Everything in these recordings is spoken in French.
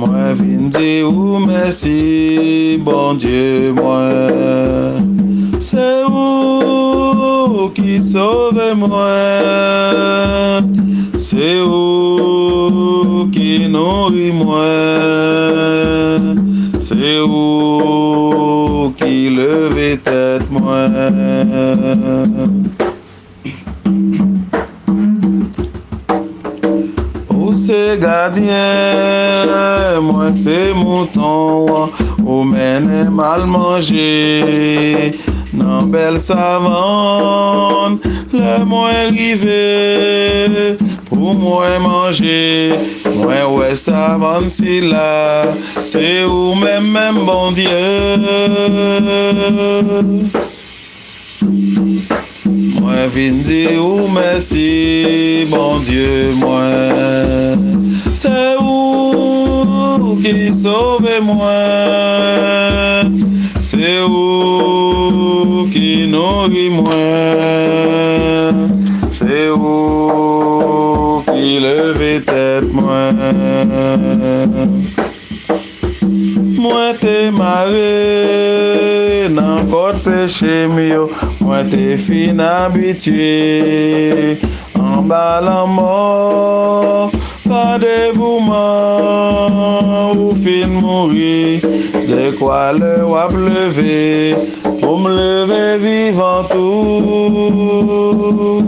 Moi vin dire ou merci, bon Dieu, moi. C'est vous qui sauve moi. C'est vous qui nourrit moi. C'est vous qui levez tête moi. Ou c'est gardien, moi c'est mouton, ou mène mal manger, nan belle savane, le moins rivé, pour moi manger, moi ouais savane si là, c'est ou même bon Dieu. Moi vin dire ou merci, bon Dieu, moi. C'est vous qui sauve moi. C'est vous qui nourrit moi. C'est vous qui levez tête moi. Moi t'es marré dans code péché mio. Moi t'es fin habitué en bas la mort. Pas de ou fin mourir. De quoi le wap lever pour me lever vivant tout.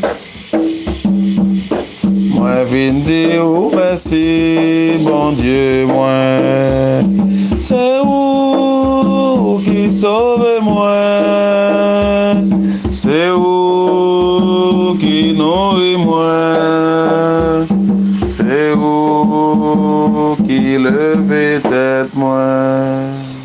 Moi vin dire ou merci, bon Dieu, moi. C'est vous qui sauve moi. C'est vous qui nourrit moi. C'est vous qui levez tête moi.